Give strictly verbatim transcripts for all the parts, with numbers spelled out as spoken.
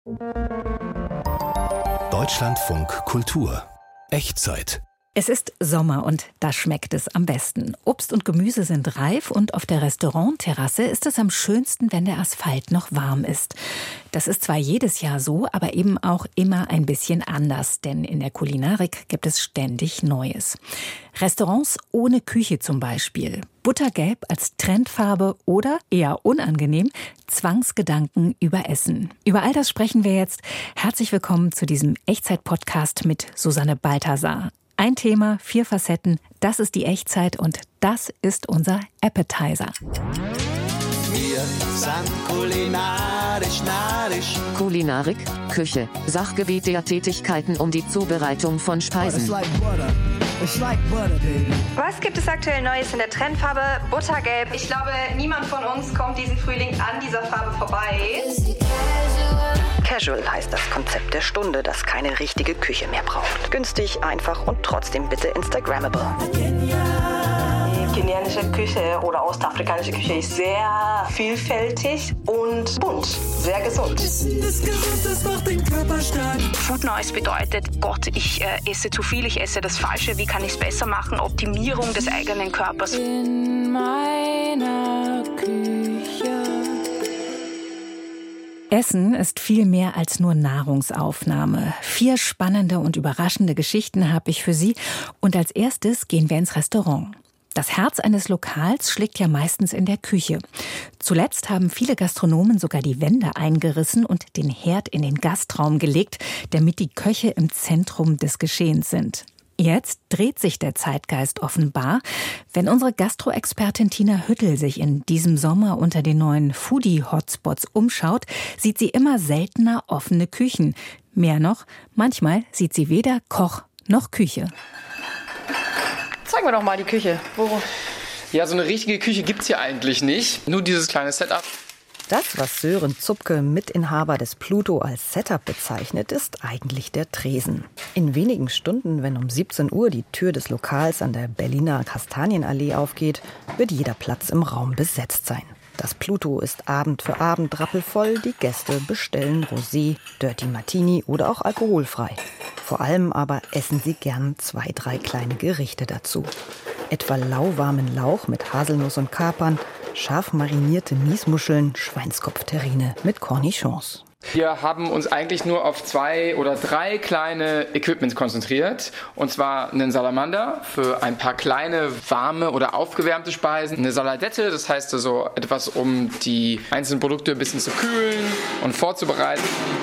Deutschlandfunk Kultur. Echtzeit. Es ist Sommer und da schmeckt es am besten. Obst und Gemüse sind reif und auf der Restaurantterrasse ist es am schönsten, wenn der Asphalt noch warm ist. Das ist zwar jedes Jahr so, aber eben auch immer ein bisschen anders, denn in der Kulinarik gibt es ständig Neues. Restaurants ohne Küche zum Beispiel, Buttergelb als Trendfarbe oder, eher unangenehm, Zwangsgedanken über Essen. Über all das sprechen wir jetzt. Herzlich willkommen zu diesem Echtzeit-Podcast mit Susanne Balthasar. Ein Thema, vier Facetten, das ist die Echtzeit und das ist unser Appetizer. Wir sind kulinarisch narisch. Kulinarik, Küche, Sachgebiet der Tätigkeiten um die Zubereitung von Speisen. Was gibt es aktuell Neues in der Trendfarbe Buttergelb? Ich glaube, niemand von uns kommt diesen Frühling an dieser Farbe vorbei. Casual heißt das Konzept der Stunde, das keine richtige Küche mehr braucht. Günstig, einfach und trotzdem bitte Instagrammable. Die kenianische Küche oder ostafrikanische Küche ist sehr vielfältig und bunt, sehr gesund. Food Noise bedeutet, Gott, ich äh, esse zu viel, ich esse das Falsche, wie kann ich es besser machen? Optimierung des eigenen Körpers. In meiner Küche. Essen ist viel mehr als nur Nahrungsaufnahme. Vier spannende und überraschende Geschichten habe ich für Sie. Und als erstes gehen wir ins Restaurant. Das Herz eines Lokals schlägt ja meistens in der Küche. Zuletzt haben viele Gastronomen sogar die Wände eingerissen und den Herd in den Gastraum gelegt, damit die Köche im Zentrum des Geschehens sind. Jetzt dreht sich der Zeitgeist offenbar. Wenn unsere Gastro-Expertin Tina Hüttel sich in diesem Sommer unter den neuen Foodie-Hotspots umschaut, sieht sie immer seltener offene Küchen. Mehr noch, manchmal sieht sie weder Koch noch Küche. Zeigen wir doch mal die Küche. Wo? Ja, so eine richtige Küche gibt's hier eigentlich nicht. Nur dieses kleine Setup. Das, was Sören Zupke, Mitinhaber des Pluto, als Setup bezeichnet, ist eigentlich der Tresen. In wenigen Stunden, wenn um siebzehn Uhr die Tür des Lokals an der Berliner Kastanienallee aufgeht, wird jeder Platz im Raum besetzt sein. Das Pluto ist Abend für Abend rappelvoll, die Gäste bestellen Rosé, Dirty Martini oder auch alkoholfrei. Vor allem aber essen sie gern zwei, drei kleine Gerichte dazu. Etwa lauwarmen Lauch mit Haselnuss und Kapern, scharf marinierte Miesmuscheln, Schweinskopfterrine mit Cornichons. Wir haben uns eigentlich nur auf zwei oder drei kleine Equipments konzentriert. Und zwar einen Salamander für ein paar kleine, warme oder aufgewärmte Speisen. Eine Saladette, das heißt also etwas, um die einzelnen Produkte ein bisschen zu kühlen und vorzubereiten.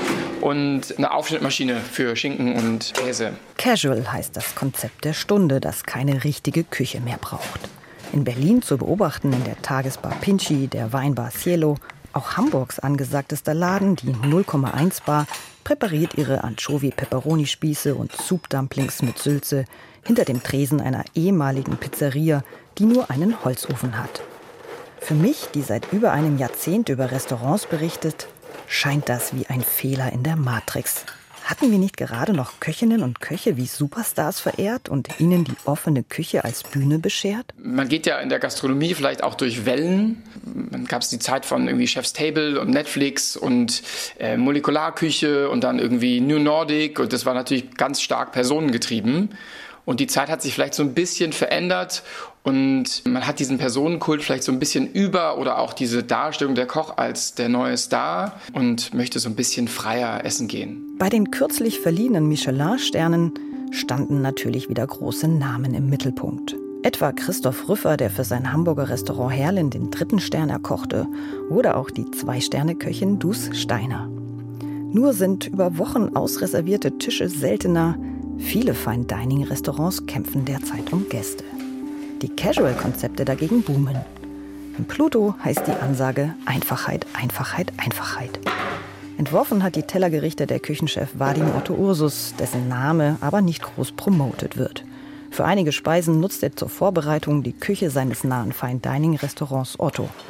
Und eine Aufschnittmaschine für Schinken und Käse. Casual heißt das Konzept der Stunde, das keine richtige Küche mehr braucht. In Berlin zu beobachten in der Tagesbar Pinchi, der Weinbar Cielo. Auch Hamburgs angesagtester Laden, die null Komma eins Bar, präpariert ihre Anchovy-Peperoni-Spieße und Soup-Dumplings mit Sülze hinter dem Tresen einer ehemaligen Pizzeria, die nur einen Holzofen hat. Für mich, die seit über einem Jahrzehnt über Restaurants berichtet, scheint das wie ein Fehler in der Matrix. Hatten wir nicht gerade noch Köchinnen und Köche wie Superstars verehrt und ihnen die offene Küche als Bühne beschert? Man geht ja in der Gastronomie vielleicht auch durch Wellen. Dann gab es die Zeit von irgendwie Chef's Table und Netflix und äh, Molekularküche und dann irgendwie New Nordic. Und das war natürlich ganz stark personengetrieben. Und die Zeit hat sich vielleicht so ein bisschen verändert und man hat diesen Personenkult vielleicht so ein bisschen über oder auch diese Darstellung der Koch als der neue Star und möchte so ein bisschen freier essen gehen. Bei den kürzlich verliehenen Michelin-Sternen standen natürlich wieder große Namen im Mittelpunkt. Etwa Christoph Rüffer, der für sein Hamburger Restaurant Herlin den dritten Stern erkochte, oder auch die Zwei-Sterne-Köchin Dus Steiner. Nur sind über Wochen ausreservierte Tische seltener. Viele Fine-Dining-Restaurants kämpfen derzeit um Gäste. Die Casual-Konzepte dagegen boomen. Im Pluto heißt die Ansage Einfachheit, Einfachheit, Einfachheit. Entworfen hat die Tellergerichte der Küchenchef Vadim Otto Ursus, dessen Name aber nicht groß promotet wird. Für einige Speisen nutzt er zur Vorbereitung die Küche seines nahen Fine-Dining-Restaurants Otto.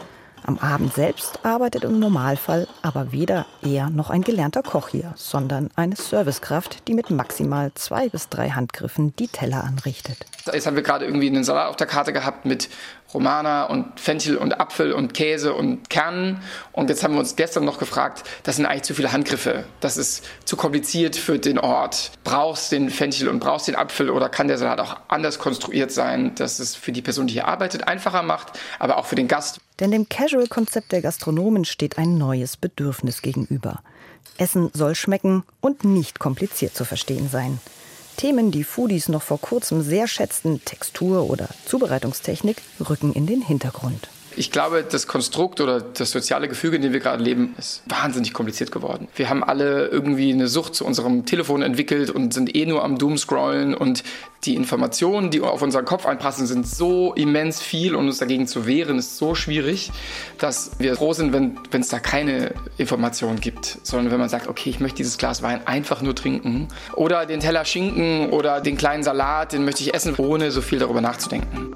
Am Abend selbst arbeitet im Normalfall aber weder er noch ein gelernter Koch hier, sondern eine Servicekraft, die mit maximal zwei bis drei Handgriffen die Teller anrichtet. Jetzt haben wir gerade irgendwie einen Salat auf der Karte gehabt mit Romana und Fenchel und Apfel und Käse und Kernen. Und jetzt haben wir uns gestern noch gefragt, das sind eigentlich zu viele Handgriffe. Das ist zu kompliziert für den Ort. Brauchst den Fenchel und brauchst den Apfel oder kann der Salat auch anders konstruiert sein, dass es für die Person, die hier arbeitet, einfacher macht, aber auch für den Gast. Denn dem Casual-Konzept der Gastronomen steht ein neues Bedürfnis gegenüber. Essen soll schmecken und nicht kompliziert zu verstehen sein. Themen, die Foodies noch vor kurzem sehr schätzten, Textur oder Zubereitungstechnik, rücken in den Hintergrund. Ich glaube, das Konstrukt oder das soziale Gefüge, in dem wir gerade leben, ist wahnsinnig kompliziert geworden. Wir haben alle irgendwie eine Sucht zu unserem Telefon entwickelt und sind eh nur am Doomscrollen. Und die Informationen, die auf unseren Kopf einprassen, sind so immens viel und uns dagegen zu wehren, ist so schwierig, dass wir froh sind, wenn wenn es da keine Informationen gibt. Sondern wenn man sagt, okay, ich möchte dieses Glas Wein einfach nur trinken. Oder den Teller Schinken oder den kleinen Salat, den möchte ich essen, ohne so viel darüber nachzudenken.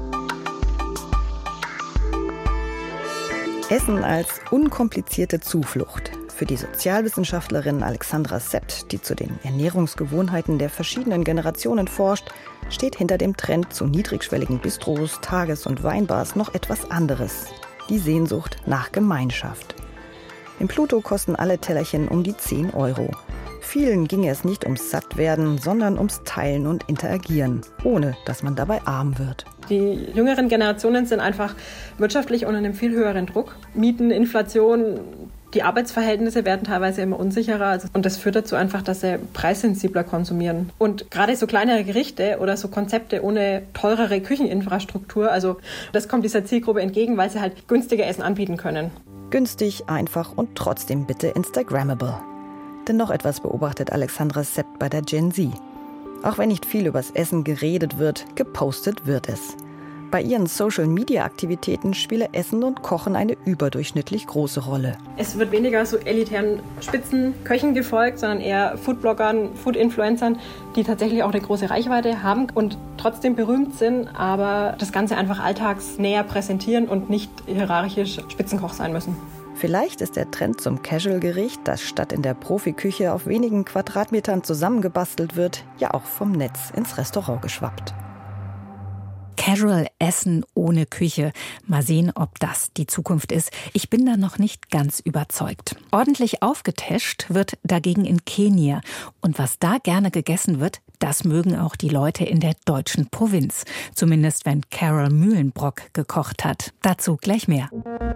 Essen als unkomplizierte Zuflucht. Für die Sozialwissenschaftlerin Alexandra Sept, die zu den Ernährungsgewohnheiten der verschiedenen Generationen forscht, steht hinter dem Trend zu niedrigschwelligen Bistros, Tages- und Weinbars noch etwas anderes. Die Sehnsucht nach Gemeinschaft. Im Pluto kosten alle Tellerchen um die zehn Euro. Vielen ginge es nicht ums Sattwerden, sondern ums Teilen und Interagieren, ohne dass man dabei arm wird. Die jüngeren Generationen sind einfach wirtschaftlich unter einem viel höheren Druck. Mieten, Inflation, die Arbeitsverhältnisse werden teilweise immer unsicherer. Und das führt dazu einfach, dass sie preissensibler konsumieren. Und gerade so kleinere Gerichte oder so Konzepte ohne teurere Kücheninfrastruktur, also das kommt dieser Zielgruppe entgegen, weil sie halt günstiger Essen anbieten können. Günstig, einfach und trotzdem bitte Instagrammable. Denn noch etwas beobachtet Alexandra Sept bei der Gen Z. Auch wenn nicht viel übers Essen geredet wird, gepostet wird es. Bei ihren Social-Media-Aktivitäten spiele Essen und Kochen eine überdurchschnittlich große Rolle. Es wird weniger so elitären Spitzenköchen gefolgt, sondern eher Foodbloggern, Food-Influencern, die tatsächlich auch eine große Reichweite haben und trotzdem berühmt sind, aber das Ganze einfach alltagsnäher präsentieren und nicht hierarchisch Spitzenkoch sein müssen. Vielleicht ist der Trend zum Casual-Gericht, das statt in der Profiküche auf wenigen Quadratmetern zusammengebastelt wird, ja auch vom Netz ins Restaurant geschwappt. Casual Essen ohne Küche. Mal sehen, ob das die Zukunft ist. Ich bin da noch nicht ganz überzeugt. Ordentlich aufgetäscht wird dagegen in Kenia. Und was da gerne gegessen wird, das mögen auch die Leute in der deutschen Provinz. Zumindest wenn Carol Mühlenbrock gekocht hat. Dazu gleich mehr.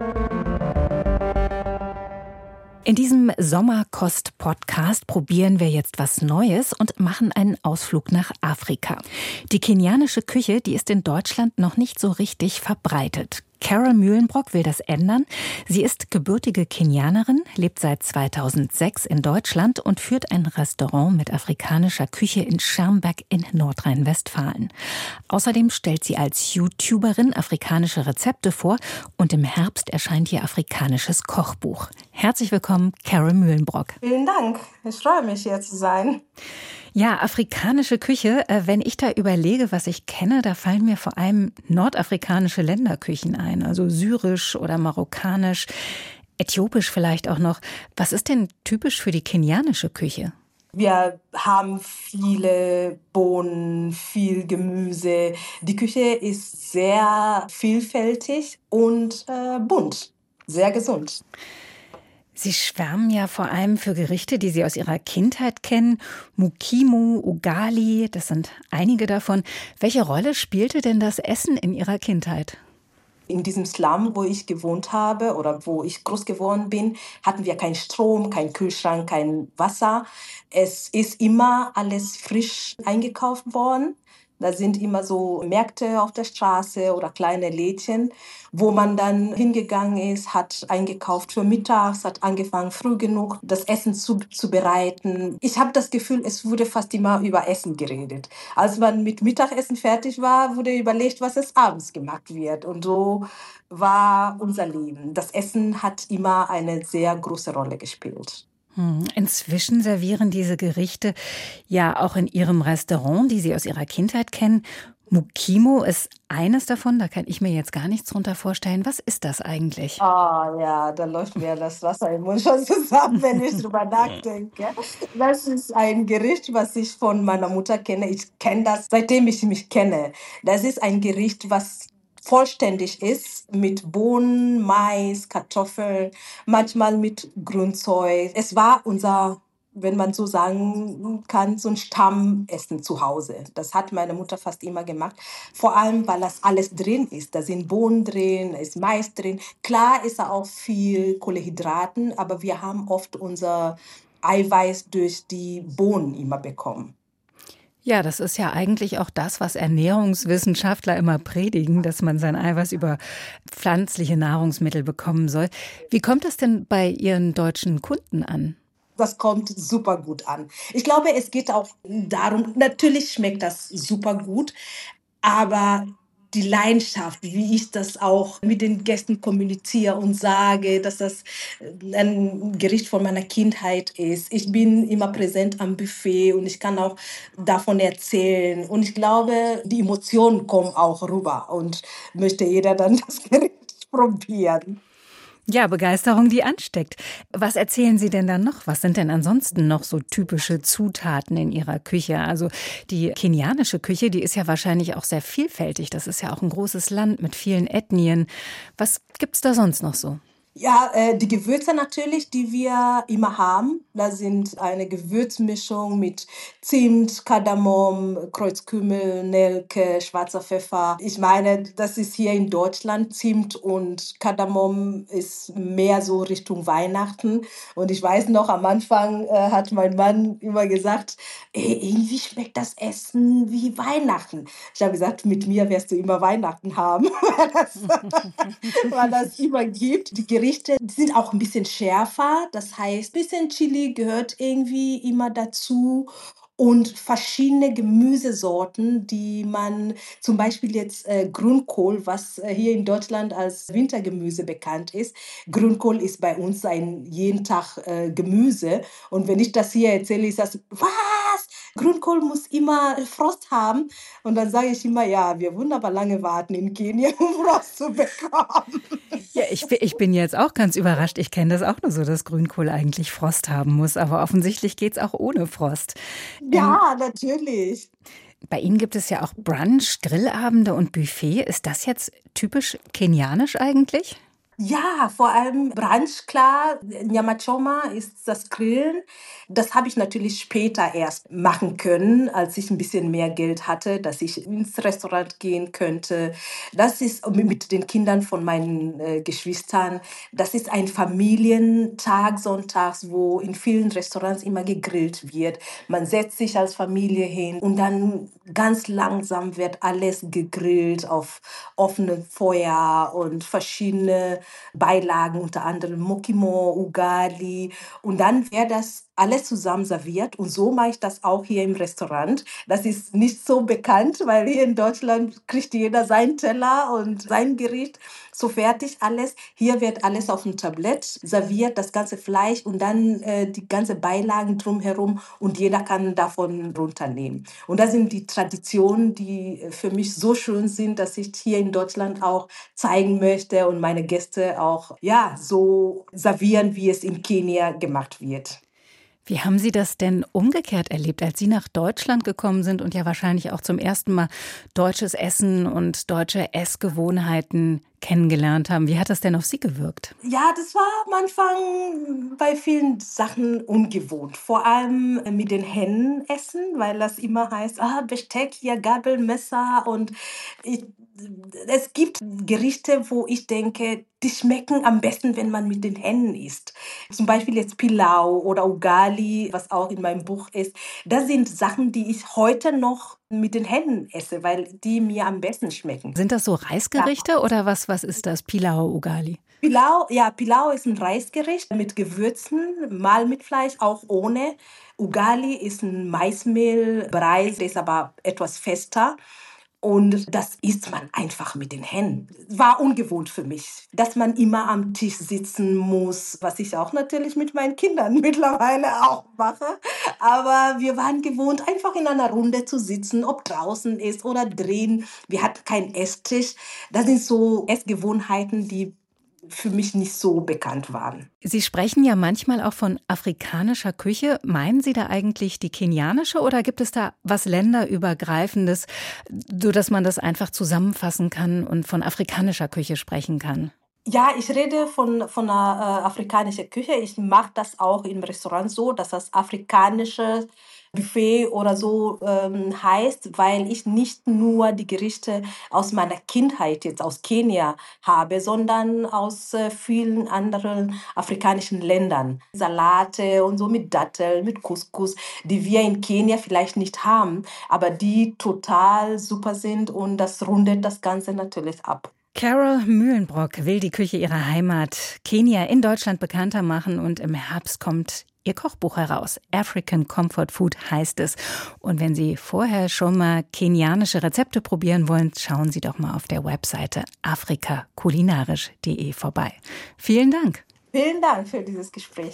In diesem Sommerkost-Podcast probieren wir jetzt was Neues und machen einen Ausflug nach Afrika. Die kenianische Küche, die ist in Deutschland noch nicht so richtig verbreitet. Carol Mühlenbrock will das ändern. Sie ist gebürtige Kenianerin, lebt seit zweitausendsechs in Deutschland und führt ein Restaurant mit afrikanischer Küche in Schermbeck in Nordrhein-Westfalen. Außerdem stellt sie als YouTuberin afrikanische Rezepte vor und im Herbst erscheint ihr afrikanisches Kochbuch. Herzlich willkommen, Carol Mühlenbrock. Vielen Dank. Ich freue mich, hier zu sein. Ja, afrikanische Küche. Wenn ich da überlege, was ich kenne, da fallen mir vor allem nordafrikanische Länderküchen ein. Also syrisch oder marokkanisch, äthiopisch vielleicht auch noch. Was ist denn typisch für die kenianische Küche? Wir haben viele Bohnen, viel Gemüse. Die Küche ist sehr vielfältig und äh, bunt, sehr gesund. Sie schwärmen ja vor allem für Gerichte, die Sie aus Ihrer Kindheit kennen. Mukimu, Ugali, das sind einige davon. Welche Rolle spielte denn das Essen in Ihrer Kindheit? In diesem Slum, wo ich gewohnt habe oder wo ich groß geworden bin, hatten wir keinen Strom, keinen Kühlschrank, kein Wasser. Es ist immer alles frisch eingekauft worden. Da sind immer so Märkte auf der Straße oder kleine Lädchen, wo man dann hingegangen ist, hat eingekauft für mittags, hat angefangen früh genug das Essen zu, zu bereiten. Ich habe das Gefühl, es wurde fast immer über Essen geredet. Als man mit Mittagessen fertig war, wurde überlegt, was es abends gemacht wird. Und so war unser Leben. Das Essen hat immer eine sehr große Rolle gespielt. Inzwischen servieren diese Gerichte ja auch in Ihrem Restaurant, die Sie aus Ihrer Kindheit kennen. Mukimo ist eines davon, da kann ich mir jetzt gar nichts drunter vorstellen. Was ist das eigentlich? Ah ja, da läuft mir das Wasser im Mund schon zusammen, wenn ich drüber nachdenke. Das ist ein Gericht, was ich von meiner Mutter kenne. Ich kenne das, seitdem ich mich kenne. Das ist ein Gericht, was vollständig ist mit Bohnen, Mais, Kartoffeln, manchmal mit Grünzeug. Es war unser, wenn man so sagen kann, so ein Stammessen zu Hause. Das hat meine Mutter fast immer gemacht. Vor allem, weil das alles drin ist. Da sind Bohnen drin, da ist Mais drin. Klar ist da auch viel Kohlenhydraten, aber wir haben oft unser Eiweiß durch die Bohnen immer bekommen. Ja, das ist ja eigentlich auch das, was Ernährungswissenschaftler immer predigen, dass man sein Eiweiß über pflanzliche Nahrungsmittel bekommen soll. Wie kommt das denn bei Ihren deutschen Kunden an? Das kommt super gut an. Ich glaube, es geht auch darum, natürlich schmeckt das super gut, aber die Leidenschaft, wie ich das auch mit den Gästen kommuniziere und sage, dass das ein Gericht von meiner Kindheit ist. Ich bin immer präsent am Buffet und ich kann auch davon erzählen. Und ich glaube, die Emotionen kommen auch rüber und möchte jeder dann das Gericht probieren. Ja, Begeisterung, die ansteckt. Was erzählen Sie denn dann noch? Was sind denn ansonsten noch so typische Zutaten in Ihrer Küche? Also die kenianische Küche, die ist ja wahrscheinlich auch sehr vielfältig. Das ist ja auch ein großes Land mit vielen Ethnien. Was gibt's da sonst noch so? Ja, äh, die Gewürze natürlich, die wir immer haben. Da sind eine Gewürzmischung mit Zimt, Kardamom, Kreuzkümmel, Nelke, schwarzer Pfeffer. Ich meine, das ist hier in Deutschland. Zimt und Kardamom ist mehr so Richtung Weihnachten. Und ich weiß noch, am Anfang äh, hat mein Mann immer gesagt, ey, irgendwie schmeckt das Essen wie Weihnachten. Ich habe gesagt, mit mir wirst du immer Weihnachten haben, weil das, weil das immer gibt. Die Gerichte sind auch ein bisschen schärfer, das heißt, ein bisschen Chili gehört irgendwie immer dazu und verschiedene Gemüsesorten, die man zum Beispiel jetzt äh, Grünkohl, was äh, hier in Deutschland als Wintergemüse bekannt ist. Grünkohl ist bei uns ein jeden Tag äh, Gemüse und wenn ich das hier erzähle, ist das, was? Grünkohl muss immer Frost haben. Und dann sage ich immer, ja, wir wunderbar lange warten in Kenia, um Frost zu bekommen. Ja, ich, ich bin jetzt auch ganz überrascht. Ich kenne das auch nur so, dass Grünkohl eigentlich Frost haben muss. Aber offensichtlich geht es auch ohne Frost. Ja, ähm, natürlich. Bei Ihnen gibt es ja auch Brunch, Grillabende und Buffet. Ist das jetzt typisch kenianisch eigentlich? Ja, vor allem Brunch, klar. Nyama Choma ist das Grillen. Das habe ich natürlich später erst machen können, als ich ein bisschen mehr Geld hatte, dass ich ins Restaurant gehen könnte. Das ist mit den Kindern von meinen äh, Geschwistern. Das ist ein Familientag sonntags, wo in vielen Restaurants immer gegrillt wird. Man setzt sich als Familie hin und dann ganz langsam wird alles gegrillt auf offenem Feuer und verschiedene Beilagen, unter anderem Mukimo, Ugali. Und dann wird das alles zusammen serviert. Und so mache ich das auch hier im Restaurant. Das ist nicht so bekannt, weil hier in Deutschland kriegt jeder seinen Teller und sein Gericht. So fertig alles. Hier wird alles auf dem Tablett serviert, das ganze Fleisch und dann äh, die ganze Beilagen drumherum und jeder kann davon runternehmen. Und das sind die Traditionen, die für mich so schön sind, dass ich hier in Deutschland auch zeigen möchte und meine Gäste auch ja, so servieren, wie es in Kenia gemacht wird. Wie haben Sie das denn umgekehrt erlebt, als Sie nach Deutschland gekommen sind und ja wahrscheinlich auch zum ersten Mal deutsches Essen und deutsche Essgewohnheiten kennengelernt haben? Wie hat das denn auf Sie gewirkt? Ja, das war am Anfang bei vielen Sachen ungewohnt. Vor allem mit den Händen essen, weil das immer heißt, ah, Besteck, hier Gabel, Messer. Und ich, es gibt Gerichte, wo ich denke, die schmecken am besten, wenn man mit den Händen isst. Zum Beispiel jetzt Pilau oder Ugali, was auch in meinem Buch ist. Das sind Sachen, die ich heute noch mit den Händen esse, weil die mir am besten schmecken. Sind das so Reisgerichte ja. oder was, was ist das? Pilau, Ugali? Pilau, ja, Pilau ist ein Reisgericht mit Gewürzen, mal mit Fleisch, auch ohne. Ugali ist ein Maismehlbrei, der ist aber etwas fester. Und das isst man einfach mit den Händen. War ungewohnt für mich, dass man immer am Tisch sitzen muss, was ich auch natürlich mit meinen Kindern mittlerweile auch mache. Aber wir waren gewohnt, einfach in einer Runde zu sitzen, ob draußen ist oder drin. Wir hatten keinen Esstisch. Das sind so Essgewohnheiten, die für mich nicht so bekannt waren. Sie sprechen ja manchmal auch von afrikanischer Küche. Meinen Sie da eigentlich die kenianische oder gibt es da was länderübergreifendes, sodass man das einfach zusammenfassen kann und von afrikanischer Küche sprechen kann? Ja, ich rede von, von einer äh, afrikanischen Küche. Ich mache das auch im Restaurant so, dass das afrikanische Buffet oder so ähm, heißt, weil ich nicht nur die Gerichte aus meiner Kindheit jetzt aus Kenia habe, sondern aus äh, vielen anderen afrikanischen Ländern. Salate und so mit Datteln, mit Couscous, die wir in Kenia vielleicht nicht haben, aber die total super sind und das rundet das Ganze natürlich ab. Carol Mühlenbrock will die Küche ihrer Heimat Kenia in Deutschland bekannter machen und im Herbst kommt ihr Kochbuch heraus. African Comfort Food heißt es. Und wenn Sie vorher schon mal kenianische Rezepte probieren wollen, schauen Sie doch mal auf der Webseite afrikakulinarisch punkt de vorbei. Vielen Dank. Vielen Dank für dieses Gespräch.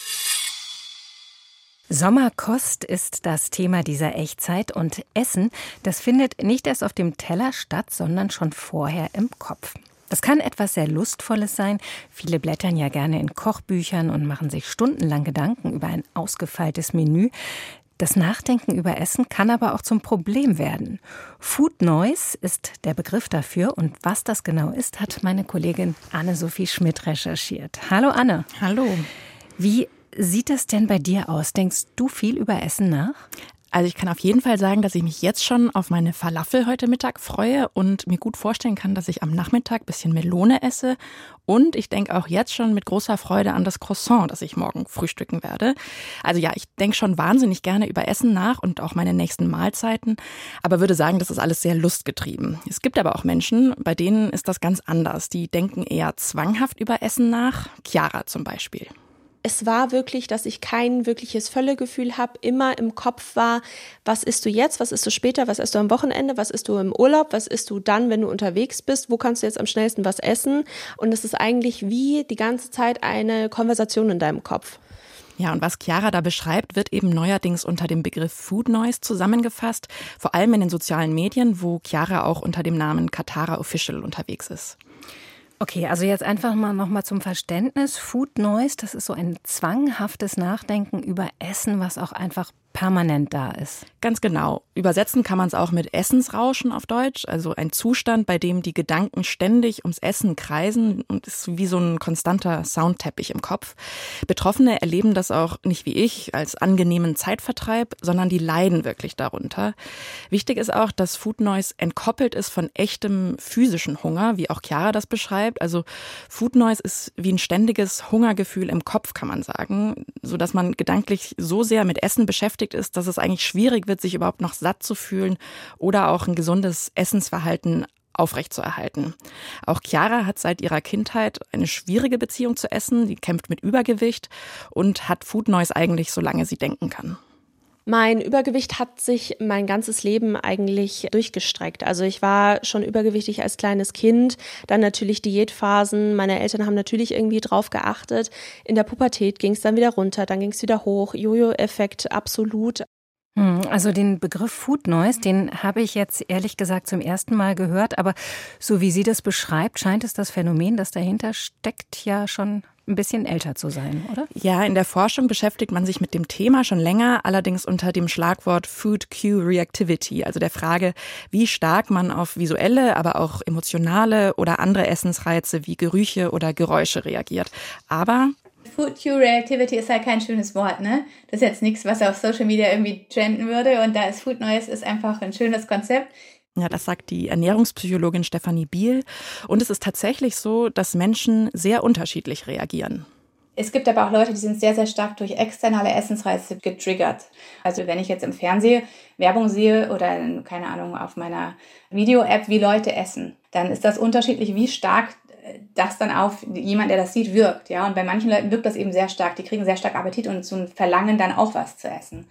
Sommerkost ist das Thema dieser Echtzeit und Essen, das findet nicht erst auf dem Teller statt, sondern schon vorher im Kopf. Das kann etwas sehr Lustvolles sein. Viele blättern ja gerne in Kochbüchern und machen sich stundenlang Gedanken über ein ausgefeiltes Menü. Das Nachdenken über Essen kann aber auch zum Problem werden. Food Noise ist der Begriff dafür und was das genau ist, hat meine Kollegin Anne-Sophie Schmidt recherchiert. Hallo Anne. Hallo. Wie sieht das denn bei dir aus? Denkst du viel über Essen nach? Also ich kann auf jeden Fall sagen, dass ich mich jetzt schon auf meine Falafel heute Mittag freue und mir gut vorstellen kann, dass ich am Nachmittag ein bisschen Melone esse. Und ich denke auch jetzt schon mit großer Freude an das Croissant, das ich morgen frühstücken werde. Also ja, ich denke schon wahnsinnig gerne über Essen nach und auch meine nächsten Mahlzeiten, aber würde sagen, das ist alles sehr lustgetrieben. Es gibt aber auch Menschen, bei denen ist das ganz anders. Die denken eher zwanghaft über Essen nach. Chiara zum Beispiel. Es war wirklich, dass ich kein wirkliches Völlegefühl habe, immer im Kopf war, was isst du jetzt, was isst du später, was isst du am Wochenende, was isst du im Urlaub, was isst du dann, wenn du unterwegs bist, wo kannst du jetzt am schnellsten was essen? Und es ist eigentlich wie die ganze Zeit eine Konversation in deinem Kopf. Ja, und was Chiara da beschreibt, wird eben neuerdings unter dem Begriff Food Noise zusammengefasst, vor allem in den sozialen Medien, wo Chiara auch unter dem Namen Katara Official unterwegs ist. Okay, also jetzt einfach mal noch mal zum Verständnis. Food Noise, das ist so ein zwanghaftes Nachdenken über Essen, was auch einfach permanent da ist. Ganz genau. Übersetzen kann man es auch mit Essensrauschen auf Deutsch, also ein Zustand, bei dem die Gedanken ständig ums Essen kreisen und ist wie so ein konstanter Soundteppich im Kopf. Betroffene erleben das auch nicht wie ich als angenehmen Zeitvertreib, sondern die leiden wirklich darunter. Wichtig ist auch, dass Food Noise entkoppelt ist von echtem physischen Hunger, wie auch Chiara das beschreibt. Also Food Noise ist wie ein ständiges Hungergefühl im Kopf, kann man sagen, sodass man gedanklich so sehr mit Essen beschäftigt ist, dass es eigentlich schwierig wird, sich überhaupt noch satt zu fühlen oder auch ein gesundes Essensverhalten aufrechtzuerhalten. Auch Chiara hat seit ihrer Kindheit eine schwierige Beziehung zu Essen. Sie kämpft mit Übergewicht und hat Food Noise eigentlich, solange sie denken kann. Mein Übergewicht hat sich mein ganzes Leben eigentlich durchgestreckt. Also ich war schon übergewichtig als kleines Kind, dann natürlich Diätphasen. Meine Eltern haben natürlich irgendwie drauf geachtet. In der Pubertät ging es dann wieder runter, dann ging es wieder hoch. Jojo-Effekt absolut. Also den Begriff Food Noise, den habe ich jetzt ehrlich gesagt zum ersten Mal gehört. Aber so wie sie das beschreibt, scheint es das Phänomen, das dahinter steckt, ja schon ein bisschen älter zu sein, oder? Ja, in der Forschung beschäftigt man sich mit dem Thema schon länger, allerdings unter dem Schlagwort Food Cue Reactivity, also der Frage, wie stark man auf visuelle, aber auch emotionale oder andere Essensreize wie Gerüche oder Geräusche reagiert. Aber Food Cue Reactivity ist halt kein schönes Wort, ne? Das ist jetzt nichts, was auf Social Media irgendwie trenden würde und da ist Food Noise ist einfach ein schönes Konzept. Ja, das sagt die Ernährungspsychologin Stefanie Biel. Und es ist tatsächlich so, dass Menschen sehr unterschiedlich reagieren. Es gibt aber auch Leute, die sind sehr, sehr stark durch externe Essensreize getriggert. Also wenn ich jetzt im Fernsehen Werbung sehe oder, keine Ahnung, auf meiner Video-App, wie Leute essen, dann ist das unterschiedlich, wie stark das dann auf jemand, der das sieht, wirkt. Ja, und bei manchen Leuten wirkt das eben sehr stark. Die kriegen sehr stark Appetit und so ein Verlangen, dann auch was zu essen.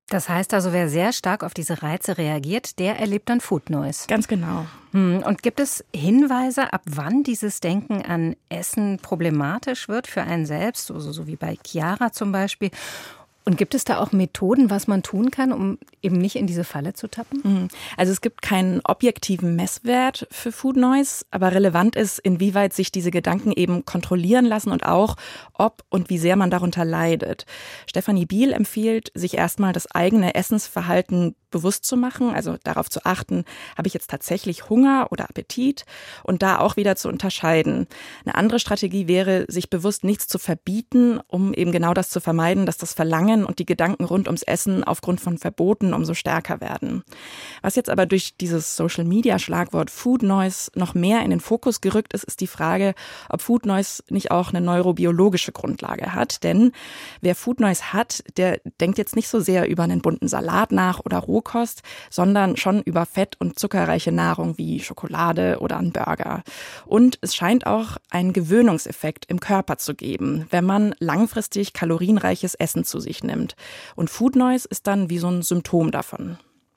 Das heißt also, wer sehr stark auf diese Reize reagiert, der erlebt dann Food Noise. Ganz genau. Und gibt es Hinweise, ab wann dieses Denken an Essen problematisch wird für einen selbst, also so wie bei Chiara zum Beispiel? Und gibt es da auch Methoden, was man tun kann, um eben nicht in diese Falle zu tappen? Also es gibt keinen objektiven Messwert für Food Noise, aber relevant ist, inwieweit sich diese Gedanken eben kontrollieren lassen und auch, ob und wie sehr man darunter leidet. Stefanie Biel empfiehlt, sich erstmal das eigene Essensverhalten bewusst zu machen, also darauf zu achten, habe ich jetzt tatsächlich Hunger oder Appetit und da auch wieder zu unterscheiden. Eine andere Strategie wäre, sich bewusst nichts zu verbieten, um eben genau das zu vermeiden, dass das Verlangen und die Gedanken rund ums Essen aufgrund von Verboten umso stärker werden. Was jetzt aber durch dieses Social-Media-Schlagwort Food Noise noch mehr in den Fokus gerückt ist, ist die Frage, ob Food Noise nicht auch eine neurobiologische Grundlage hat. Denn wer Food Noise hat, der denkt jetzt nicht so sehr über einen bunten Salat nach oder Rohkost, sondern schon über fett- und zuckerreiche Nahrung wie Schokolade oder einen Burger. Und es scheint auch einen Gewöhnungseffekt im Körper zu geben, wenn man langfristig kalorienreiches Essen zu sich nimmt. Und Food Noise ist dann wie so ein Symptom davon.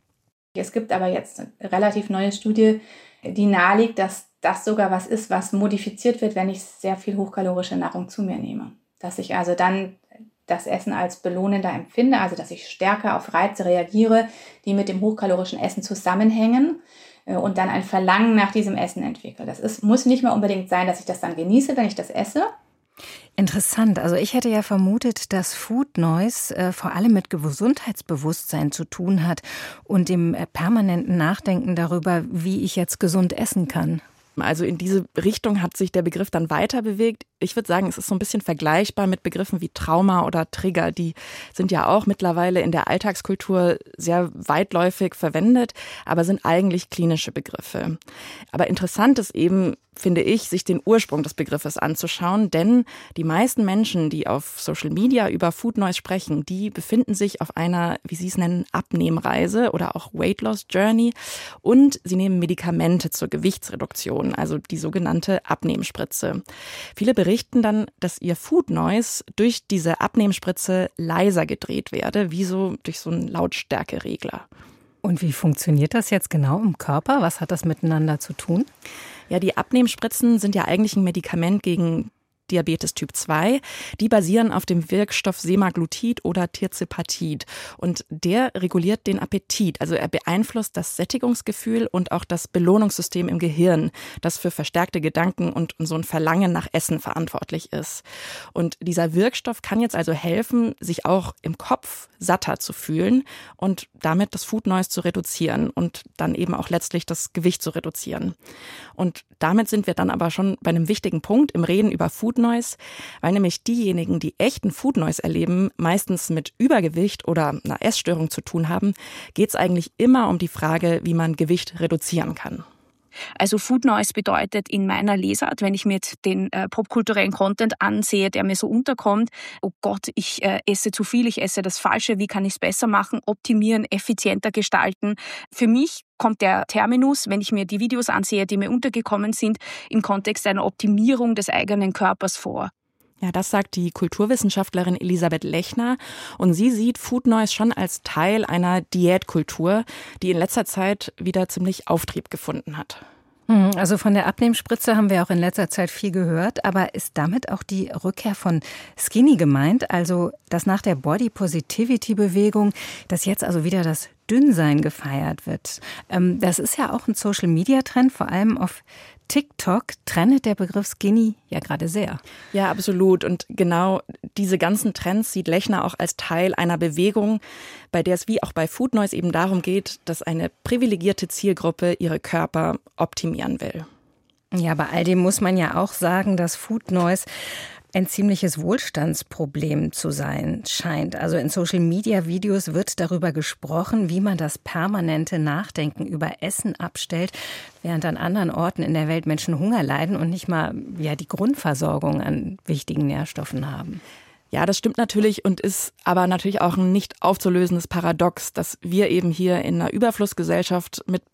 Es gibt aber jetzt eine relativ neue Studie, die nahelegt, dass das sogar was ist, was modifiziert wird, wenn ich sehr viel hochkalorische Nahrung zu mir nehme. Dass ich also dann das Essen als belohnender empfinde, also dass ich stärker auf Reize reagiere, die mit dem hochkalorischen Essen zusammenhängen und dann ein Verlangen nach diesem Essen entwickle. Das ist, muss nicht mehr unbedingt sein, dass ich das dann genieße, wenn ich das esse. Interessant. Also ich hätte ja vermutet, dass Food Noise äh, vor allem mit Gesundheitsbewusstsein zu tun hat und dem äh, permanenten Nachdenken darüber, wie ich jetzt gesund essen kann. Also in diese Richtung hat sich der Begriff dann weiter bewegt. Ich würde sagen, es ist so ein bisschen vergleichbar mit Begriffen wie Trauma oder Trigger. Die sind ja auch mittlerweile in der Alltagskultur sehr weitläufig verwendet, aber sind eigentlich klinische Begriffe. Aber interessant ist eben, finde ich, sich den Ursprung des Begriffes anzuschauen, denn die meisten Menschen, die auf Social Media über Food Noise sprechen, die befinden sich auf einer, wie sie es nennen, Abnehmreise oder auch Weight Loss Journey und sie nehmen Medikamente zur Gewichtsreduktion, also die sogenannte Abnehmspritze. Viele berichten dann, dass ihr Food Noise durch diese Abnehmspritze leiser gedreht werde, wie so durch so einen Lautstärkeregler. Und wie funktioniert das jetzt genau im Körper? Was hat das miteinander zu tun? Ja, die Abnehmspritzen sind ja eigentlich ein Medikament gegen Diabetes Typ zwei. Die basieren auf dem Wirkstoff Semaglutid oder Tirzepatid. Und der reguliert den Appetit. Also er beeinflusst das Sättigungsgefühl und auch das Belohnungssystem im Gehirn, das für verstärkte Gedanken und so ein Verlangen nach Essen verantwortlich ist. Und dieser Wirkstoff kann jetzt also helfen, sich auch im Kopf satter zu fühlen und damit das Food Noise zu reduzieren und dann eben auch letztlich das Gewicht zu reduzieren. Und damit sind wir dann aber schon bei einem wichtigen Punkt im Reden über Food Noise, weil nämlich diejenigen, die echten Food Noise erleben, meistens mit Übergewicht oder einer Essstörung zu tun haben, geht es eigentlich immer um die Frage, wie man Gewicht reduzieren kann. Also Food Noise bedeutet in meiner Lesart, wenn ich mir den äh, popkulturellen Content ansehe, der mir so unterkommt, oh Gott, ich äh, esse zu viel, ich esse das Falsche, wie kann ich es besser machen, optimieren, effizienter gestalten. Für mich kommt der Terminus, wenn ich mir die Videos ansehe, die mir untergekommen sind, im Kontext einer Optimierung des eigenen Körpers vor. Ja, das sagt die Kulturwissenschaftlerin Elisabeth Lechner. Und sie sieht Food Noise schon als Teil einer Diätkultur, die in letzter Zeit wieder ziemlich Auftrieb gefunden hat. Also von der Abnehmspritze haben wir auch in letzter Zeit viel gehört. Aber ist damit auch die Rückkehr von Skinny gemeint? Also, dass nach der Body-Positivity-Bewegung, dass jetzt also wieder das Dünnsein gefeiert wird. Das ist ja auch ein Social-Media-Trend, vor allem auf TikTok trendet der Begriff Skinny ja gerade sehr. Ja, absolut. Und genau diese ganzen Trends sieht Lechner auch als Teil einer Bewegung, bei der es wie auch bei Food Noise eben darum geht, dass eine privilegierte Zielgruppe ihre Körper optimieren will. Ja, bei all dem muss man ja auch sagen, dass Food Noise ein ziemliches Wohlstandsproblem zu sein scheint. Also in Social-Media-Videos wird darüber gesprochen, wie man das permanente Nachdenken über Essen abstellt, während an anderen Orten in der Welt Menschen Hunger leiden und nicht mal ja, die Grundversorgung an wichtigen Nährstoffen haben. Ja, das stimmt natürlich und ist aber natürlich auch ein nicht aufzulösendes Paradox, dass wir eben hier in einer Überflussgesellschaft mit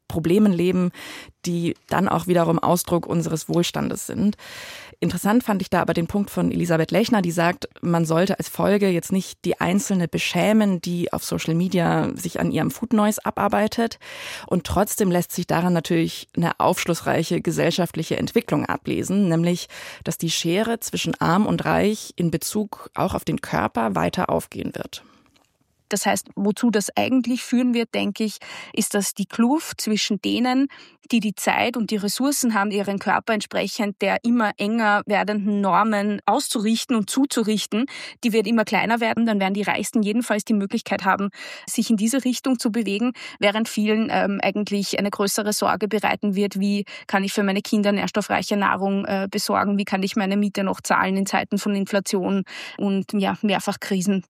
Problemen leben, die dann auch wiederum Ausdruck unseres Wohlstandes sind. Interessant fand ich da aber den Punkt von Elisabeth Lechner, die sagt, man sollte als Folge jetzt nicht die Einzelne beschämen, die auf Social Media sich an ihrem Food Noise abarbeitet. Und trotzdem lässt sich daran natürlich eine aufschlussreiche gesellschaftliche Entwicklung ablesen, nämlich, dass die Schere zwischen Arm und Reich in Bezug auch auf den Körper weiter aufgehen wird. Das heißt, wozu das eigentlich führen wird, denke ich, ist, dass die Kluft zwischen denen, die die Zeit und die Ressourcen haben, ihren Körper entsprechend der immer enger werdenden Normen auszurichten und zuzurichten, die wird immer kleiner werden. Dann werden die Reichsten jedenfalls die Möglichkeit haben, sich in diese Richtung zu bewegen, während vielen ähm, eigentlich eine größere Sorge bereiten wird, wie kann ich für meine Kinder nährstoffreiche Nahrung äh, besorgen, wie kann ich meine Miete noch zahlen in Zeiten von Inflation und ja, Mehrfachkrisen.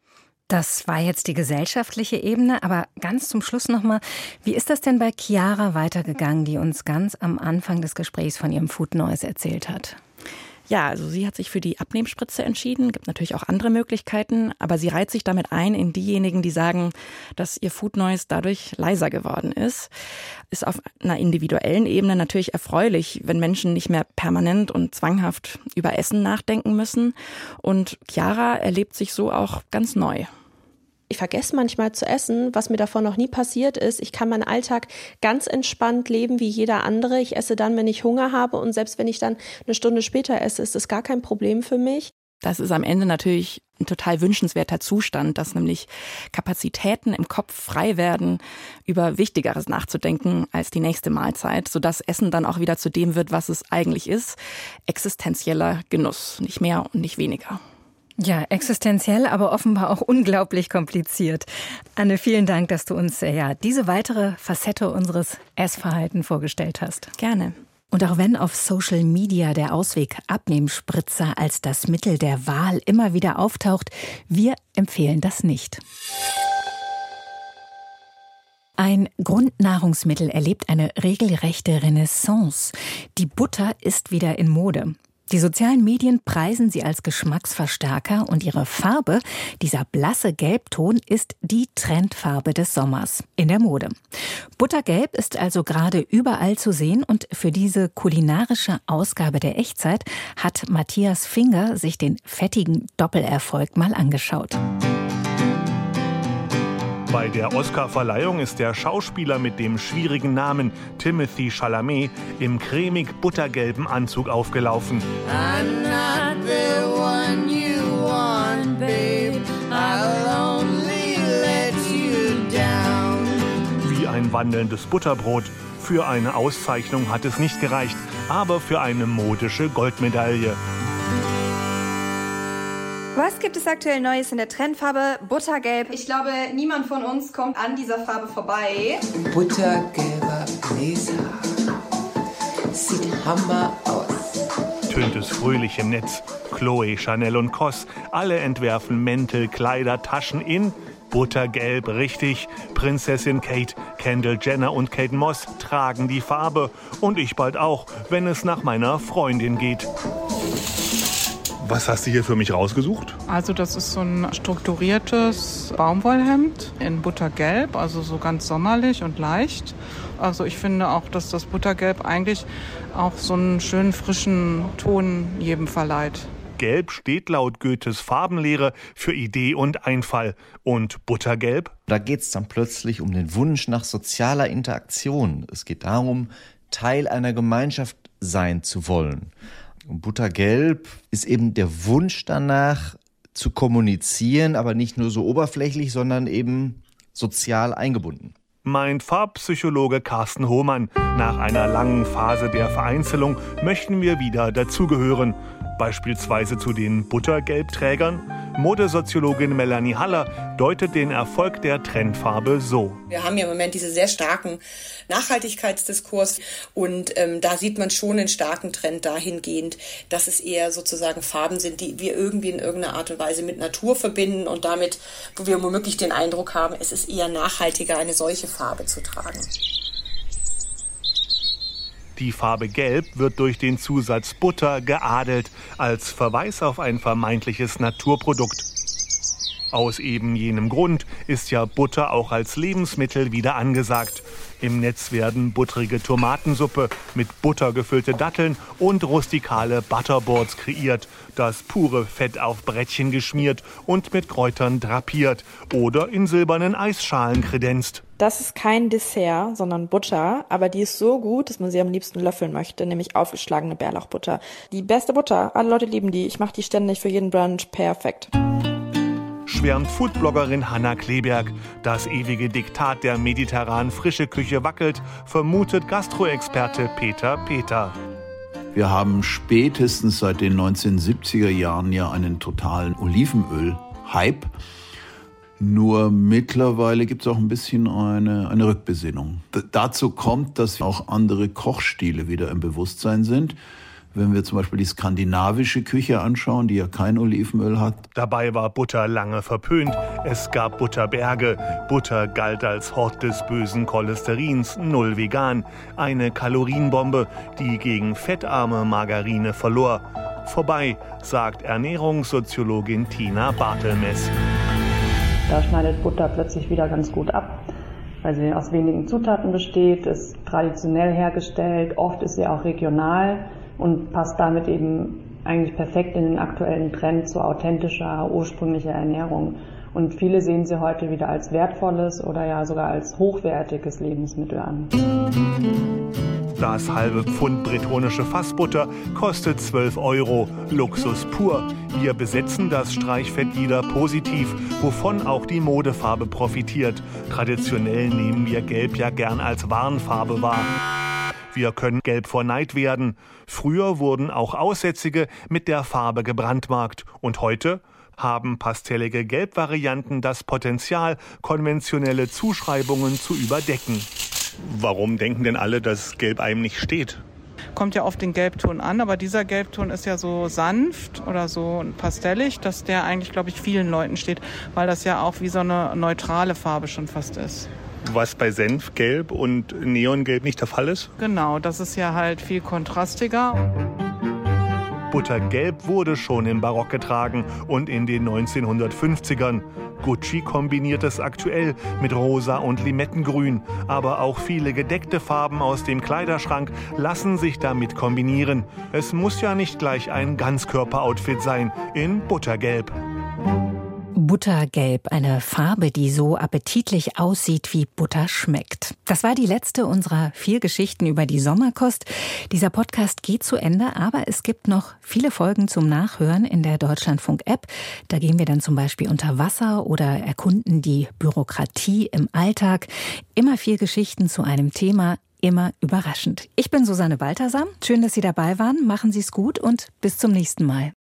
Das war jetzt die gesellschaftliche Ebene, aber ganz zum Schluss nochmal, wie ist das denn bei Chiara weitergegangen, die uns ganz am Anfang des Gesprächs von ihrem Food Noise erzählt hat? Ja, also sie hat sich für die Abnehmspritze entschieden, gibt natürlich auch andere Möglichkeiten, aber sie reiht sich damit ein in diejenigen, die sagen, dass ihr Food Noise dadurch leiser geworden ist. Ist auf einer individuellen Ebene natürlich erfreulich, wenn Menschen nicht mehr permanent und zwanghaft über Essen nachdenken müssen. Und Chiara erlebt sich so auch ganz neu. Ich vergesse manchmal zu essen, was mir davor noch nie passiert ist. Ich kann meinen Alltag ganz entspannt leben wie jeder andere. Ich esse dann, wenn ich Hunger habe, und selbst wenn ich dann eine Stunde später esse, ist das gar kein Problem für mich. Das ist am Ende natürlich ein total wünschenswerter Zustand, dass nämlich Kapazitäten im Kopf frei werden, über Wichtigeres nachzudenken als die nächste Mahlzeit, sodass Essen dann auch wieder zu dem wird, was es eigentlich ist: existenzieller Genuss, nicht mehr und nicht weniger. Ja, existenziell, aber offenbar auch unglaublich kompliziert. Anne, vielen Dank, dass du uns ja diese weitere Facette unseres Essverhaltens vorgestellt hast. Gerne. Und auch wenn auf Social Media der Ausweg Abnehmspritzer als das Mittel der Wahl immer wieder auftaucht, wir empfehlen das nicht. Ein Grundnahrungsmittel erlebt eine regelrechte Renaissance. Die Butter ist wieder in Mode. Die sozialen Medien preisen sie als Geschmacksverstärker und ihre Farbe, dieser blasse Gelbton, ist die Trendfarbe des Sommers in der Mode. Buttergelb ist also gerade überall zu sehen und für diese kulinarische Ausgabe der Echtzeit hat Matthias Finger sich den fettigen Doppelerfolg mal angeschaut. Bei der Oscar-Verleihung ist der Schauspieler mit dem schwierigen Namen Timothée Chalamet im cremig buttergelben Anzug aufgelaufen. I'm not the one you want, babe. I'll only let you down. Wie ein wandelndes Butterbrot. Für eine Auszeichnung hat es nicht gereicht, aber für eine modische Goldmedaille. Was gibt es aktuell Neues in der Trendfarbe Buttergelb? Ich glaube, niemand von uns kommt an dieser Farbe vorbei. Buttergelber Blazer. Sieht Hammer aus. Tönt es fröhlich im Netz. Chloe, Chanel und Cos, alle entwerfen Mäntel, Kleider, Taschen in Buttergelb, richtig. Prinzessin Kate, Kendall Jenner und Kate Moss tragen die Farbe. Und ich bald auch, wenn es nach meiner Freundin geht. Was hast du hier für mich rausgesucht? Also das ist so ein strukturiertes Baumwollhemd in Buttergelb, also so ganz sommerlich und leicht. Also ich finde auch, dass das Buttergelb eigentlich auch so einen schönen frischen Ton jedem verleiht. Gelb steht laut Goethes Farbenlehre für Idee und Einfall. Und Buttergelb? Da geht es dann plötzlich um den Wunsch nach sozialer Interaktion. Es geht darum, Teil einer Gemeinschaft sein zu wollen. Buttergelb ist eben der Wunsch danach, zu kommunizieren, aber nicht nur so oberflächlich, sondern eben sozial eingebunden. Meint Farbpsychologe Carsten Hohmann. Nach einer langen Phase der Vereinzelung möchten wir wieder dazugehören. Beispielsweise zu den Buttergelbträgern. Modesoziologin Melanie Haller deutet den Erfolg der Trendfarbe so. Wir haben ja im Moment diesen sehr starken Nachhaltigkeitsdiskurs und ähm, da sieht man schon einen starken Trend dahingehend, dass es eher sozusagen Farben sind, die wir irgendwie in irgendeiner Art und Weise mit Natur verbinden und damit, wo wir womöglich den Eindruck haben, es ist eher nachhaltiger, eine solche Farbe zu tragen. Die Farbe Gelb wird durch den Zusatz Butter geadelt, als Verweis auf ein vermeintliches Naturprodukt. Aus eben jenem Grund ist ja Butter auch als Lebensmittel wieder angesagt. Im Netz werden buttrige Tomatensuppe mit Butter gefüllte Datteln und rustikale Butterboards kreiert, das pure Fett auf Brettchen geschmiert und mit Kräutern drapiert oder in silbernen Eisschalen kredenzt. Das ist kein Dessert, sondern Butter, aber die ist so gut, dass man sie am liebsten löffeln möchte, nämlich aufgeschlagene Bärlauchbutter. Die beste Butter, alle Leute lieben die, ich mache die ständig für jeden Brunch, perfekt. Schwärmt Foodbloggerin Hanna Kleberg. Das ewige Diktat der mediterranen frische Küche wackelt, vermutet Gastroexperte Peter Peter. Wir haben spätestens seit den neunzehnhundertsiebziger Jahren ja einen totalen Olivenöl-Hype. Nur mittlerweile gibt es auch ein bisschen eine, eine Rückbesinnung. D- dazu kommt, dass auch andere Kochstile wieder im Bewusstsein sind. Wenn wir zum Beispiel die skandinavische Küche anschauen, die ja kein Olivenöl hat. Dabei war Butter lange verpönt. Es gab Butterberge. Butter galt als Hort des bösen Cholesterins, null vegan. Eine Kalorienbombe, die gegen fettarme Margarine verlor. Vorbei, sagt Ernährungssoziologin Tina Bartelmess. Da schneidet Butter plötzlich wieder ganz gut ab, weil sie aus wenigen Zutaten besteht, ist traditionell hergestellt, oft ist sie auch regional und passt damit eben eigentlich perfekt in den aktuellen Trend zu authentischer, ursprünglicher Ernährung. Und viele sehen sie heute wieder als wertvolles oder ja sogar als hochwertiges Lebensmittel an. Das halbe Pfund bretonische Fassbutter kostet zwölf Euro. Luxus pur. Wir besetzen das Streichfett wieder positiv, wovon auch die Modefarbe profitiert. Traditionell nehmen wir Gelb ja gern als Warnfarbe wahr. Wir können gelb vor Neid werden. Früher wurden auch Aussätzige mit der Farbe gebrandmarkt. Und heute haben pastellige Gelbvarianten das Potenzial, konventionelle Zuschreibungen zu überdecken. Warum denken denn alle, dass Gelb einem nicht steht? Kommt ja auf den Gelbton an, aber dieser Gelbton ist ja so sanft oder so pastellig, dass der eigentlich, glaube ich, vielen Leuten steht, weil das ja auch wie so eine neutrale Farbe schon fast ist. Was bei Senfgelb und Neongelb nicht der Fall ist? Genau, das ist ja halt viel kontrastiger. Buttergelb wurde schon im Barock getragen und in den neunzehnhundertfünfzigern. Gucci kombiniert es aktuell mit Rosa und Limettengrün. Aber auch viele gedeckte Farben aus dem Kleiderschrank lassen sich damit kombinieren. Es muss ja nicht gleich ein Ganzkörper-Outfit sein in Buttergelb. Buttergelb, eine Farbe, die so appetitlich aussieht, wie Butter schmeckt. Das war die letzte unserer vier Geschichten über die Sommerkost. Dieser Podcast geht zu Ende, aber es gibt noch viele Folgen zum Nachhören in der Deutschlandfunk-App. Da gehen wir dann zum Beispiel unter Wasser oder erkunden die Bürokratie im Alltag. Immer vier Geschichten zu einem Thema, immer überraschend. Ich bin Susanne Balthasar. Schön, dass Sie dabei waren. Machen Sie es gut und bis zum nächsten Mal.